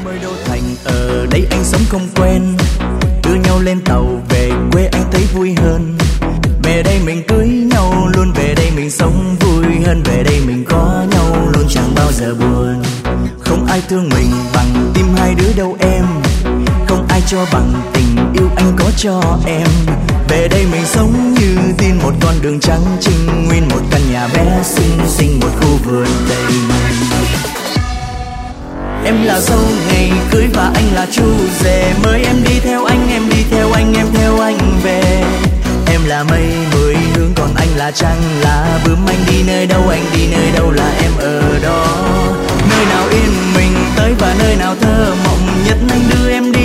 ơi Đô Thành, ở đây anh sống không quen, đưa nhau lên tàu về quê anh thấy vui hơn. Về đây mình cưới nhau luôn, về đây mình sống vui hơn, về đây mình có nhau luôn chẳng bao giờ buồn. Không ai thương mình bằng tim hai đứa đâu em, không ai cho bằng tình yêu anh có cho em. Về đây mình sống như tin một con đường trắng trinh, nguyên một căn nhà bé xinh xinh, một khu vườn đầy mây. Em là dâu ngày cưới và anh là chú rể, mời em đi theo anh, em đi theo anh, em theo anh về. Em là mây mười hướng, còn anh là trăng là bướm, anh đi nơi đâu, anh đi nơi đâu là em ở đó. Nơi nào yên mình tới và nơi nào thơ mộng nhất anh đưa em đi.